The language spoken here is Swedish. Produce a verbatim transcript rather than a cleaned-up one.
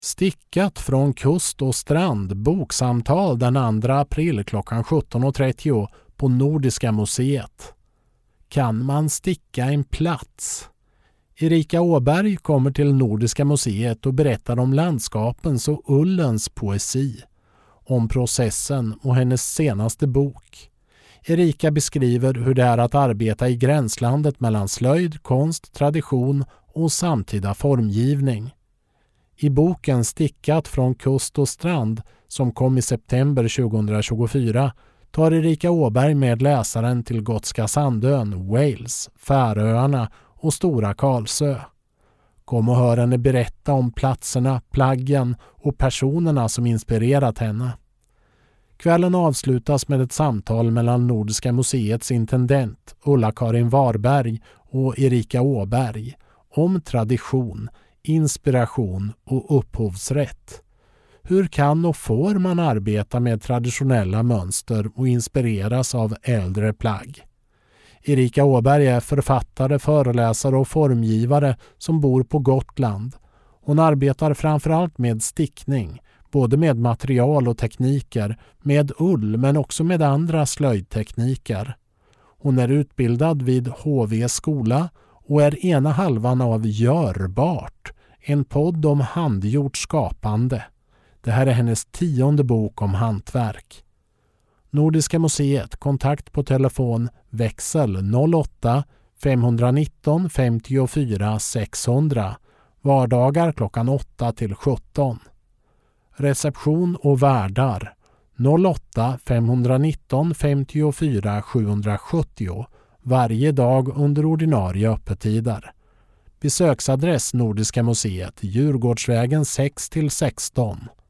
Stickat från kust och strand, boksamtal den andra april klockan sjutton och trettio på Nordiska museet. Kan man sticka en plats? Erika Åberg kommer till Nordiska museet och berättar om landskapens och ullens poesi, om processen och hennes senaste bok. Erika beskriver hur det är att arbeta i gränslandet mellan slöjd, konst, tradition och samtida formgivning. I boken Stickat från kust och strand, som kom i september tjugohundratjugofyra, tar Erika Åberg med läsaren till Gotska Sandön, Wales, Färöarna och Stora Karlsö. Kom och hör henne berätta om platserna, plaggen och personerna som inspirerat henne. Kvällen avslutas med ett samtal mellan Nordiska museets intendent Ulla-Karin Warberg och Erika Åberg om tradition, inspiration och upphovsrätt. Hur kan och får man arbeta med traditionella mönster och inspireras av äldre plagg? Erika Åberg är författare, föreläsare och formgivare som bor på Gotland. Hon arbetar framförallt med stickning, både med material och tekniker, med ull men också med andra slöjdtekniker. Hon är utbildad vid H V skola och är ena halvan av Görbart, en podd om handgjort skapande. Det här är hennes tionde bok om hantverk. Nordiska museet, kontakt på telefon, växel noll åtta femhundranitton femtiofyra sexhundra, vardagar klockan åtta till sjutton. Reception och värdar noll åtta femhundranitton femtiofyra sjuhundrasjuttio, varje dag under ordinarie öppettider. Besöksadress Nordiska museet, Djurgårdsvägen sex till sexton.